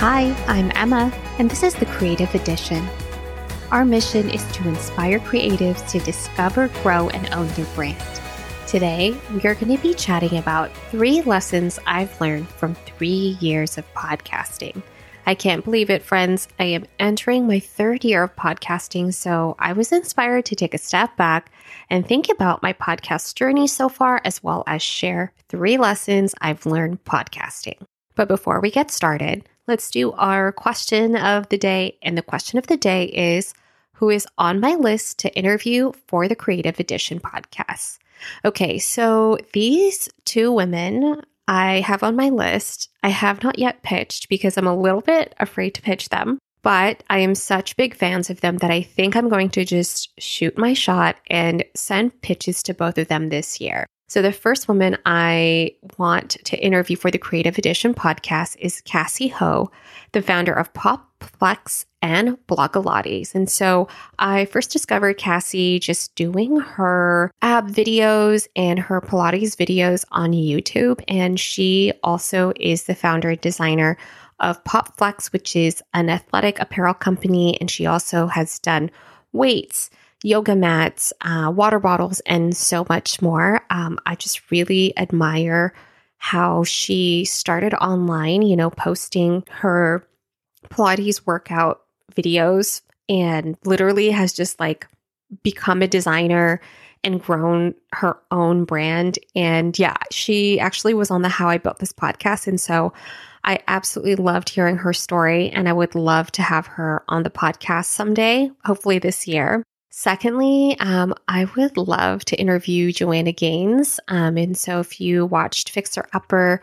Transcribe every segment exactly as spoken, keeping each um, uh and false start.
Hi, I'm Emma, and this is The Creative Edition. Our mission is to inspire creatives to discover, grow, and own their brand. Today, we are going to be chatting about three lessons I've learned from three years of podcasting. I can't believe it, friends. I am entering my third year of podcasting, so I was inspired to take a step back and think about my podcast journey so far, as well as share three lessons I've learned podcasting. But before we get started, let's do our question of the day. And the question of the day is, who is on my list to interview for the Creative Edition podcast? Okay, so these two women I have on my list. I have not yet pitched because I'm a little bit afraid to pitch them, but I am such big fans of them that I think I'm going to just shoot my shot and send pitches to both of them this year. So the first woman I want to interview for the Creative Edition podcast is Cassie Ho, the founder of Popflex and Blogilates. And so I first discovered Cassie just doing her ab videos and her Pilates videos on YouTube. And she also is the founder and designer of Popflex, which is an athletic apparel company. And she also has done weights, yoga mats, uh, water bottles, and so much more. Um, I just really admire how she started online, you know, posting her Pilates workout videos and literally has just like become a designer and grown her own brand. And yeah, she actually was on the How I Built This podcast. And so I absolutely loved hearing her story, and I would love to have her on the podcast someday, hopefully this year. Secondly, um, I would love to interview Joanna Gaines. Um, and so if you watched Fixer Upper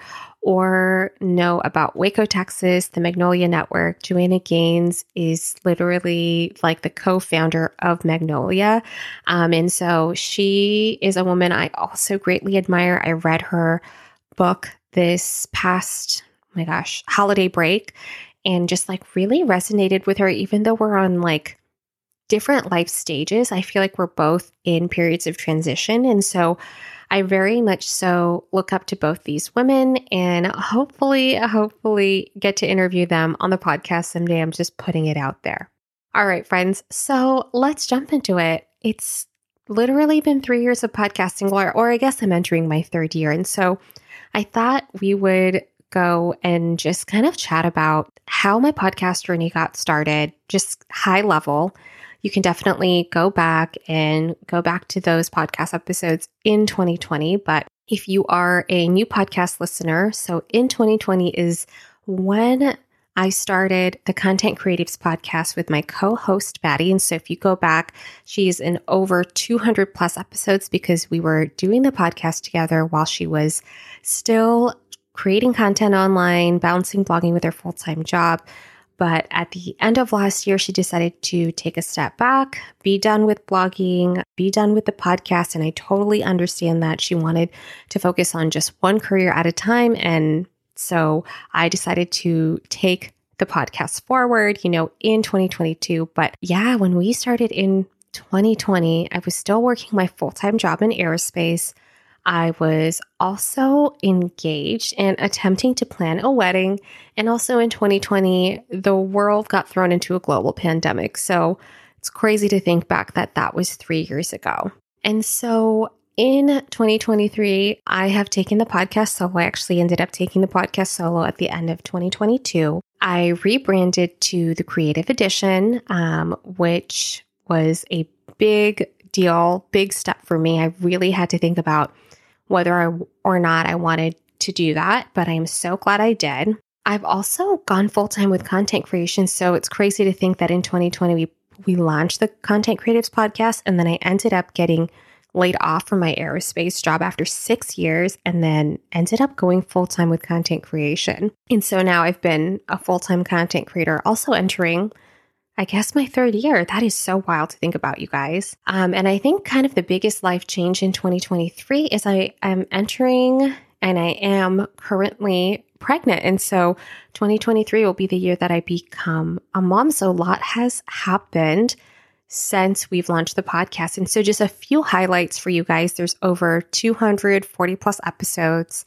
or know about Waco, Texas, the Magnolia Network, Joanna Gaines is literally like the co-founder of Magnolia. Um, and so she is a woman I also greatly admire. I read her book this past, oh my gosh, holiday break, and just like really resonated with her, even though we're on like different life stages. I feel like we're both in periods of transition. And so I very much so look up to both these women, and hopefully, hopefully get to interview them on the podcast someday. I'm just putting it out there. All right, friends. So let's jump into it. It's literally been three years of podcasting, or, or I guess I'm entering my third year. And so I thought we would go and just kind of chat about how my podcast journey got started, just high level. You can definitely go back and go back to those podcast episodes in twenty twenty. But if you are a new podcast listener, so in twenty twenty is when I started the Content Creatives podcast with my co-host, Maddie. And so if you go back, she's in over two hundred plus episodes because we were doing the podcast together while she was still creating content online, balancing blogging with her full-time job. But at the end of last year, she decided to take a step back, be done with blogging, be done with the podcast. And I totally understand that she wanted to focus on just one career at a time. And so I decided to take the podcast forward, you know, in twenty twenty-two. But yeah, when we started in twenty twenty, I was still working my full-time job in aerospace. I was also engaged and attempting to plan a wedding. And also in twenty twenty, the world got thrown into a global pandemic. So it's crazy to think back that that was three years ago. And so in twenty twenty-three, I have taken the podcast solo. I actually ended up taking the podcast solo at the end of twenty twenty-two. I rebranded to the Creative Edition, um, which was a big deal, big step for me. I really had to think about whether I, or not I wanted to do that, but I'm so glad I did. I've also gone full-time with content creation, so it's crazy to think that in twenty twenty, we, we launched the Content Creatives podcast, and then I ended up getting laid off from my aerospace job after six years, and then ended up going full-time with content creation. And so now I've been a full-time content creator, also entering I guess my third year. That is so wild to think about, you guys. Um, and I think kind of the biggest life change in twenty twenty-three is I am entering and I am currently pregnant. And so twenty twenty-three will be the year that I become a mom. So a lot has happened since we've launched the podcast. And so just a few highlights for you guys. There's over two hundred forty plus episodes.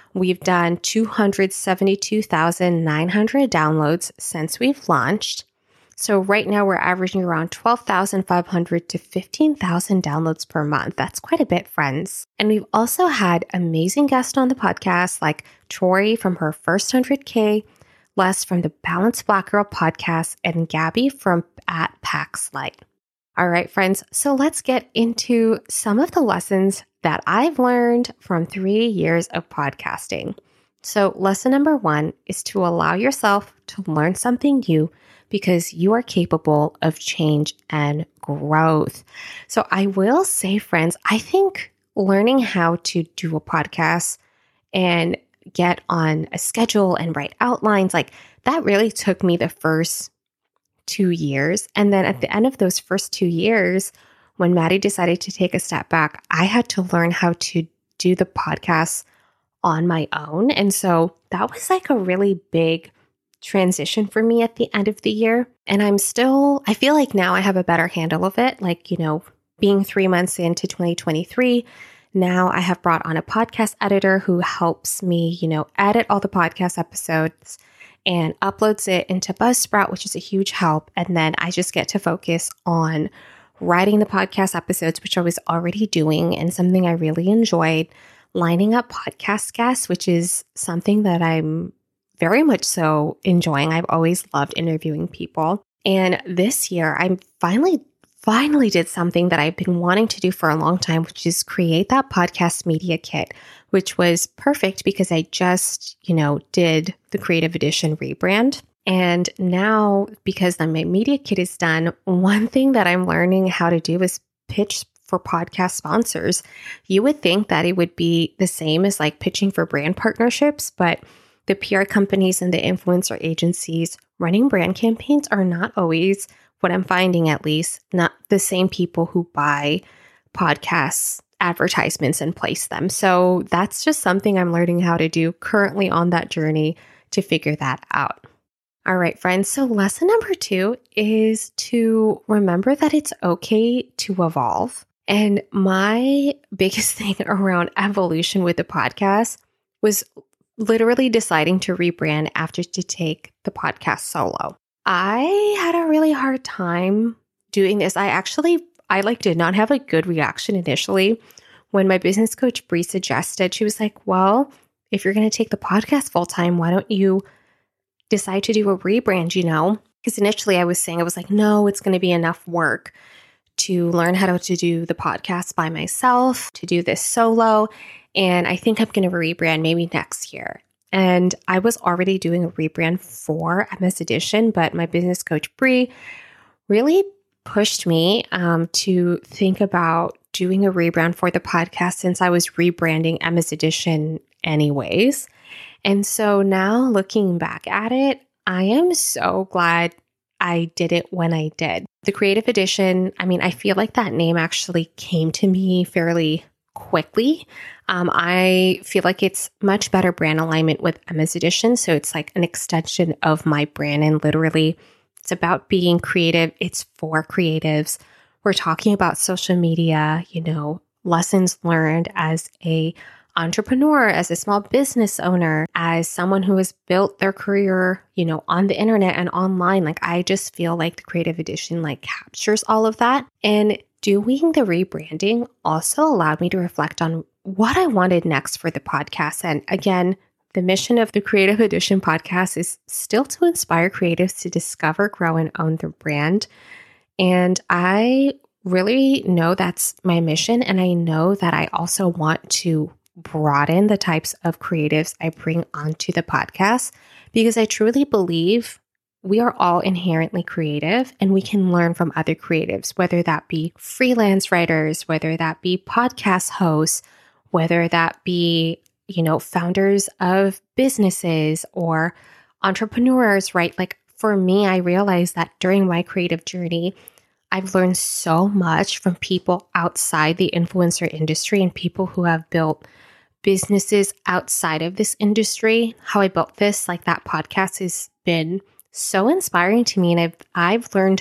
We've done two hundred seventy-two thousand nine hundred downloads since we've launched. So right now we're averaging around twelve thousand five hundred to fifteen thousand downloads per month. That's quite a bit, friends. And we've also had amazing guests on the podcast like Tori from her first one hundred K, Les from the Balanced Black Girl podcast, and Gabby from at Pax Light. All right, friends, so let's get into some of the lessons that I've learned from three years of podcasting. So lesson number one is to allow yourself to learn something new because you are capable of change and growth. So I will say, friends, I think learning how to do a podcast and get on a schedule and write outlines, like that really took me the first two years. And then at the end of those first two years, when Maddie decided to take a step back, I had to learn how to do the podcast on my own. And so that was like a really big transition for me at the end of the year. And I'm still, I feel like now I have a better handle of it. Like, you know, being three months into twenty twenty-three, now I have brought on a podcast editor who helps me, you know, edit all the podcast episodes and uploads it into Buzzsprout, which is a huge help. And then I just get to focus on writing the podcast episodes, which I was already doing and something I really enjoyed, lining up podcast guests, which is something that I'm very much so enjoying. I've always loved interviewing people. And this year, I finally, finally did something that I've been wanting to do for a long time, which is create that podcast media kit, which was perfect because I just, you know, did the Creative Edition rebrand. And now, because my media kit is done, one thing that I'm learning how to do is pitch for podcast sponsors. You would think that it would be the same as like pitching for brand partnerships, but the P R companies and the influencer agencies running brand campaigns are not always, what I'm finding at least, not the same people who buy podcasts advertisements and place them. So that's just something I'm learning how to do currently on that journey to figure that out. All right, friends. So lesson number two is to remember that it's okay to evolve. And my biggest thing around evolution with the podcast was literally deciding to rebrand after to take the podcast solo. I had a really hard time doing this. I actually, I like did not have a good reaction initially when my business coach Bree suggested. She was like, well, if you're going to take the podcast full time, why don't you decide to do a rebrand, you know? Because initially I was saying, I was like, no, it's going to be enough work to learn how to do the podcast by myself, to do this solo. And I think I'm going to rebrand maybe next year. And I was already doing a rebrand for M S Edition, but my business coach, Bree, really pushed me um, to think about doing a rebrand for the podcast since I was rebranding M S Edition anyways. And so now looking back at it, I am so glad I did it when I did. The Creative Edition, I mean, I feel like that name actually came to me fairly quickly. Um, I feel like it's much better brand alignment with M S Edition. So it's like an extension of my brand. And literally, it's about being creative. It's for creatives. We're talking about social media, you know, lessons learned as a entrepreneur, as a small business owner, as someone who has built their career, you know, on the internet and online. Like, I just feel like the Creative Edition like captures all of that. And doing the rebranding also allowed me to reflect on what I wanted next for the podcast. And again, the mission of the Creative Edition podcast is still to inspire creatives to discover, grow, and own their brand. And I really know that's my mission. And I know that I also want to broaden the types of creatives I bring onto the podcast because I truly believe we are all inherently creative and we can learn from other creatives, whether that be freelance writers, whether that be podcast hosts, whether that be, you know, founders of businesses or entrepreneurs, right? Like for me, I realized that during my creative journey, I've learned so much from people outside the influencer industry and people who have built businesses outside of this industry. How I built this, like that podcast has been so inspiring to me. And I've, I've learned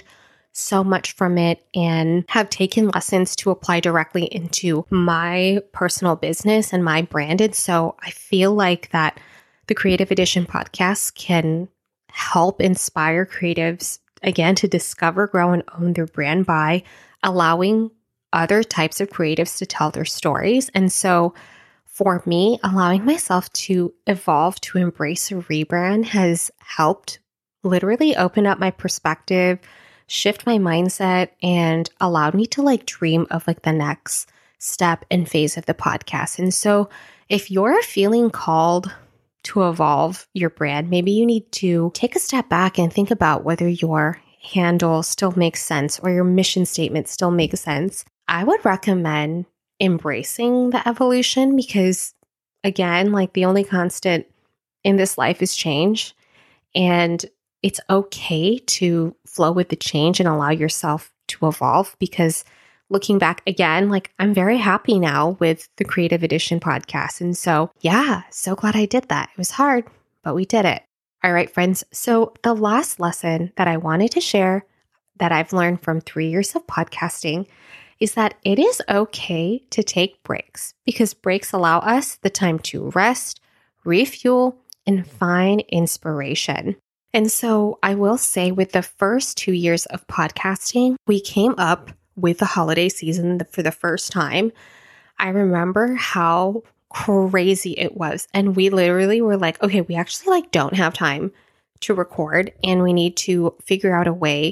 so much from it and have taken lessons to apply directly into my personal business and my brand. And so I feel like that the Creative Edition podcast can help inspire creatives, again, to discover, grow, and own their brand by allowing other types of creatives to tell their stories. And so for me, allowing myself to evolve, to embrace a rebrand has helped literally open up my perspective, shift my mindset, and allowed me to like dream of like the next step and phase of the podcast. And so if you're feeling called to evolve your brand, maybe you need to take a step back and think about whether your handle still makes sense or your mission statement still makes sense. I would recommend embracing the evolution because, again, like the only constant in this life is change. And it's okay to flow with the change and allow yourself to evolve because looking back again, like I'm very happy now with the Creative Edition podcast. And so, yeah, so glad I did that. It was hard, but we did it. All right, friends. So the last lesson that I wanted to share that I've learned from three years of podcasting is that it is okay to take breaks because breaks allow us the time to rest, refuel, and find inspiration. And so I will say with the first two years of podcasting, we came up with the holiday season for the first time. I remember how crazy it was. And we literally were like, okay, we actually like don't have time to record and we need to figure out a way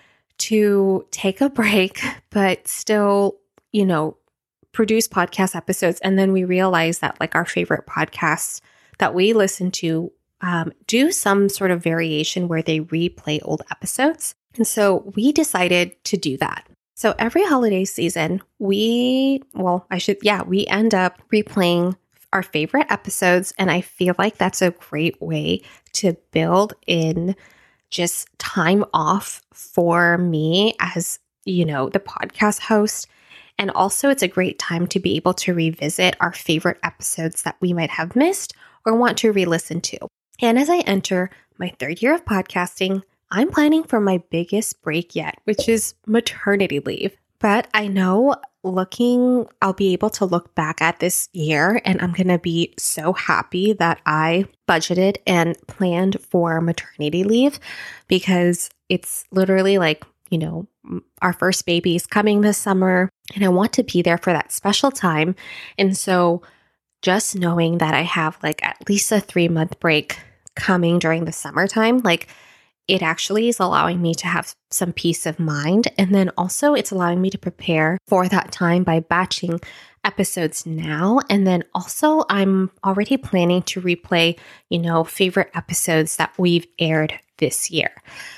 to take a break, but still, you know, produce podcast episodes. And then we realized that like our favorite podcasts that we listen to um, do some sort of variation where they replay old episodes. And so we decided to do that. So every holiday season, we, well, I should, yeah, we end up replaying our favorite episodes. And I feel like that's a great way to build in just time off for me as, you know, the podcast host. And also it's a great time to be able to revisit our favorite episodes that we might have missed or want to re-listen to. And as I enter my third year of podcasting, I'm planning for my biggest break yet, which is maternity leave. But I know looking, I'll be able to look back at this year and I'm going to be so happy that I budgeted and planned for maternity leave because it's literally like, you know, our first baby is coming this summer and I want to be there for that special time. And so just knowing that I have like at least a three month break coming during the summertime, like it actually is allowing me to have some peace of mind. And then also it's allowing me to prepare for that time by batching episodes now. And then also I'm already planning to replay, you know, favorite episodes that we've aired this year.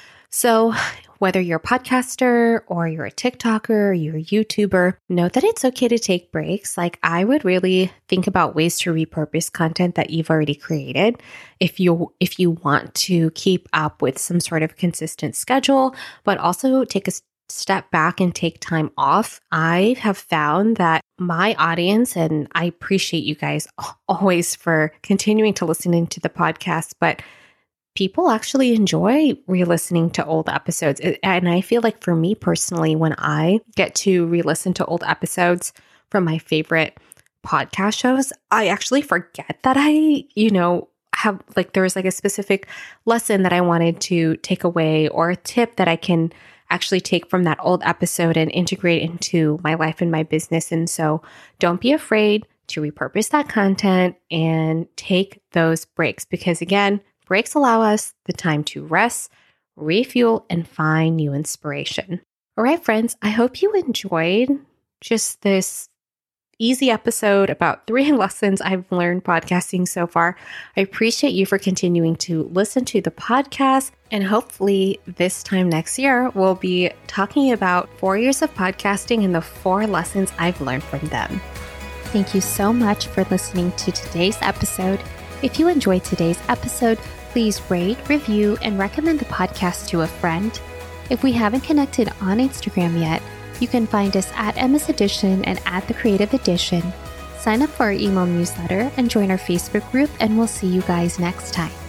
So whether you're a podcaster or you're a TikToker or you're a YouTuber, know that it's okay to take breaks. Like I would really think about ways to repurpose content that you've already created if you if you want to keep up with some sort of consistent schedule, but also take a step back and take time off. I have found that my audience, and I appreciate you guys always for continuing to listening to the podcast, but people actually enjoy re-listening to old episodes. And I feel like for me personally, when I get to re-listen to old episodes from my favorite podcast shows, I actually forget that I, you know, have like, there was like a specific lesson that I wanted to take away or a tip that I can actually take from that old episode and integrate into my life and my business. And so don't be afraid to repurpose that content and take those breaks because again, breaks allow us the time to rest, refuel, and find new inspiration. All right, friends, I hope you enjoyed just this easy episode about three lessons I've learned podcasting so far. I appreciate you for continuing to listen to the podcast. And hopefully this time next year, we'll be talking about four years of podcasting and the four lessons I've learned from them. Thank you so much for listening to today's episode. If you enjoyed today's episode, please rate, review, and recommend the podcast to a friend. If we haven't connected on Instagram yet, you can find us at Emma's Edition and at The Creative Edition. Sign up for our email newsletter and join our Facebook group, and we'll see you guys next time.